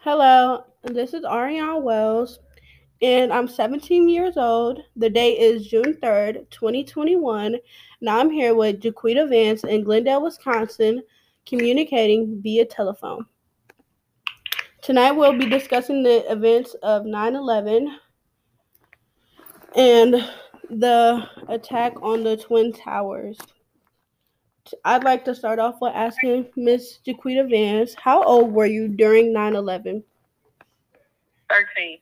Hello, this is Ariane Wells, and I'm 17 years old. The date is June 3rd, 2021. Now I'm here with Jaquita Vance in Glendale, Wisconsin, communicating via telephone. Tonight we'll be discussing the events of 9/11 and the attack on the Twin Towers. I'd like to start off with asking Miss Jaquita Vance, how old were you during 9/11? 13.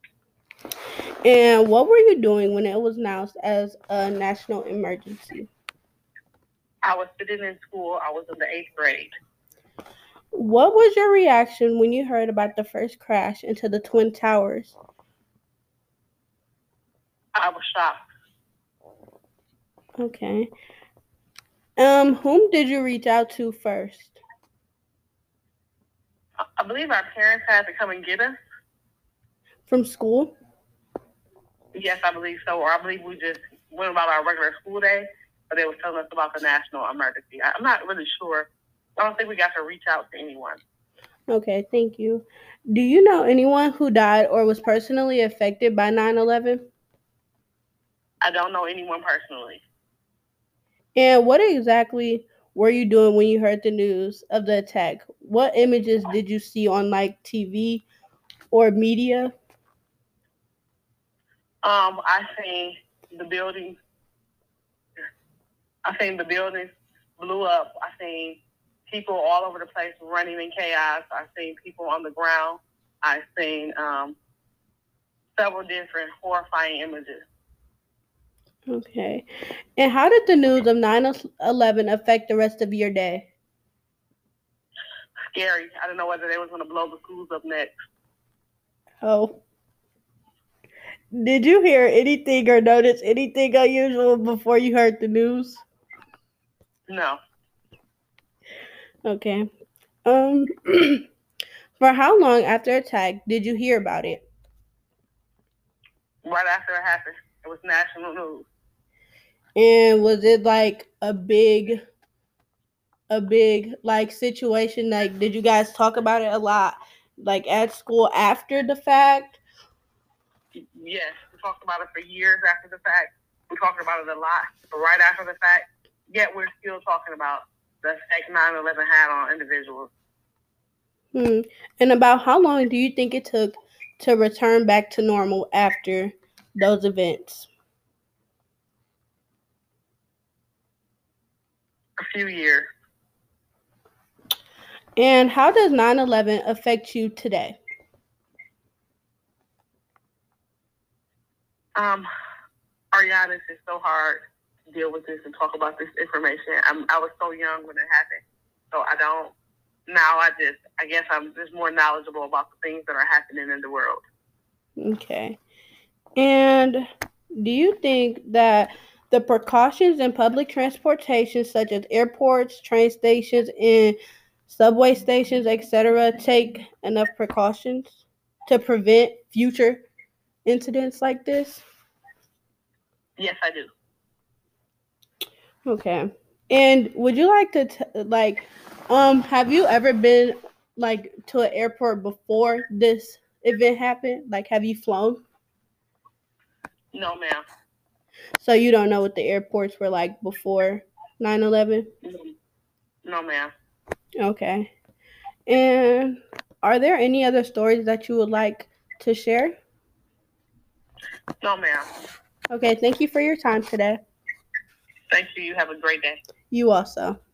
And what were you doing when it was announced as a national emergency? I was sitting in school. I was in the 8th grade. What was your reaction when you heard about the first crash into the Twin Towers? I was shocked. Okay. Whom did you reach out to first? I believe our parents had to come and get us. From school? Yes, I believe so. Or I believe we just went about our regular school day, but they were telling us about the national emergency. I'm not really sure. I don't think we got to reach out to anyone. Okay, thank you. Do you know anyone who died or was personally affected by 9/11? I don't know anyone personally. And what exactly were you doing when you heard the news of the attack? What images did you see on TV or media? I seen the building. I seen the buildings blew up. I seen people all over the place running in chaos. I seen people on the ground. I seen several different horrifying images. Okay. And how did the news of 9/11 affect the rest of your day? Scary. I didn't know whether they was going to blow the schools up next. Oh. Did you hear anything or notice anything unusual before you heard the news? No. Okay. Um, for how long after attack did you hear about it? Right after it happened, it was national news. And was it like a big like situation? Like, did you guys talk about it a lot, like at school after the fact? Yes, we talked about it for years after the fact. We talked about it a lot, but right after the fact, yet we're still talking about the effect 9/11 had on individuals. And about how long do you think it took to return back to normal after those events? A few years. And how does 9/11 affect you today? Ariana, it's so hard to deal with this and talk about this information. I was so young when it happened, so I don't. Now I guess I'm just more knowledgeable about the things that are happening in the world. Okay. And do you think that the precautions in public transportation, such as airports, train stations, and subway stations, etc., take enough precautions to prevent future incidents like this? Yes, I do. Okay. And would you like to have you ever been like to an airport before this event happened? Like, have you flown? No, ma'am. So you don't know what the airports were like before 9/11? No, ma'am. Okay. And are there any other stories that you would like to share? No, ma'am. Okay, thank you for your time today. Thank you. You have a great day. You also.